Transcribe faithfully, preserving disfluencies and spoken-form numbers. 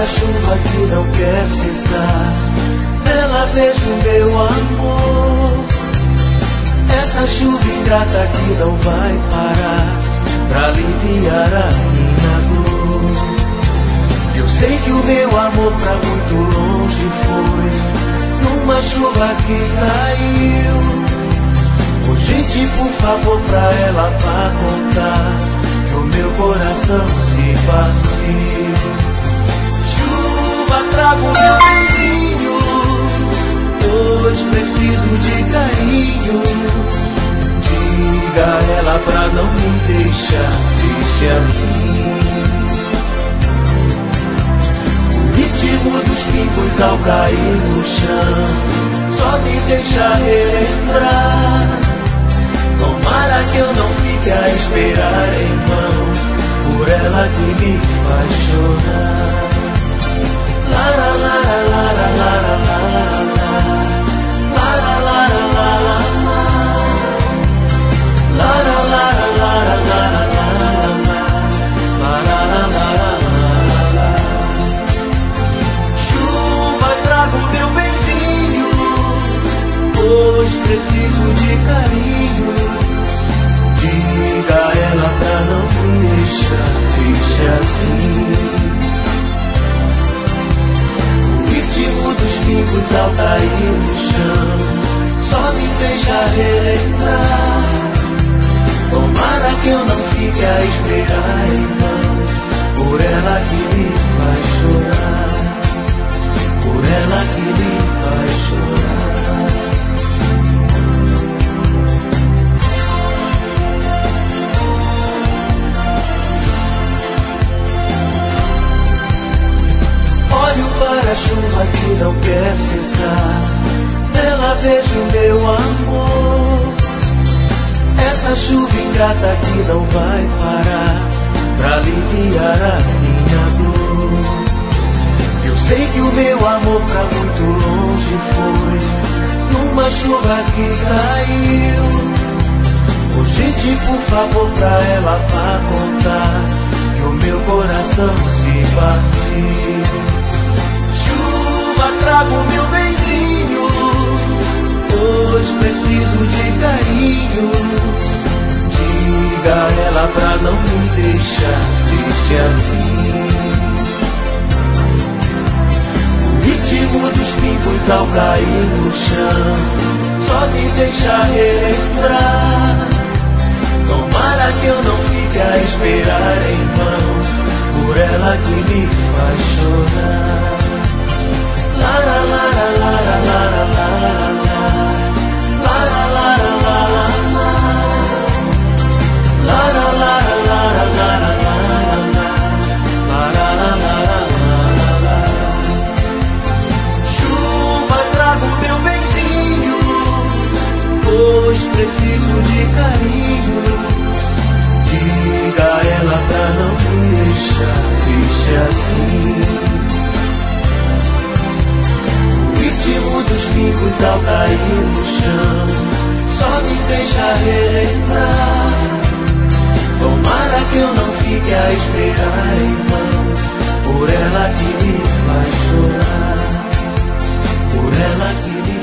chuva que não quer cessar, nela vejo meu amor. Essa chuva ingrata que não vai parar pra aliviar a minha dor. Eu sei que o meu amor pra muito longe foi numa chuva que caiu. Ô gente, por favor, pra ela vá contar que o meu coração se partiu. Chuva, traga o meu benzinho, pois preciso de carinho. Diga a ela pra não me deixar triste assim. O ritmo dos pingos ao cair no chão só me deixa relembrar. Tomara que eu não fique a esperar em vão por ela que me faz chorar. Lara, lara, lara, lara, lara, lara, lara, lara, lara, lara, lara, lara. Chuva, traga o meu benzinho, pois preciso de carinho. Diga a ela pra não me deixar triste assim. O ritmo dos pingos ao cair no chão só me deixa relembrar. Tomara que eu não fique a esperar em vão por ela que me faz chorar, por ela que me faz chorar. Olho para a chuva que não quer cessar, nela vejo meu amor. Essa chuva ingrata que não vai parar pra aliviar a minha dor. Eu sei que o meu amor pra muito longe foi numa chuva que caiu. Ô gente, por favor, pra ela vá contar que o meu coração se partiu. Chuva, traga o meu benzinho, pois preciso de carinho. Diga a ela pra não me deixar triste assim. O ritmo dos pingos ao cair no chão só me deixa relembrar. Tomara que eu não fique a esperar em vão por ela que me faz chorar. Lara, lara, lara, lara, lara, lara, lara, lara, lara, lara, lara, lara, lara. Chuva, traga o meu benzinho, pois preciso de carinho. Diga a ela pra não me deixar triste assim. O ritmo dos pingos ao cair no chão só me deixa relembrar. Tomara que eu não fique a esperar em vão por ela que me faz chorar, por ela que me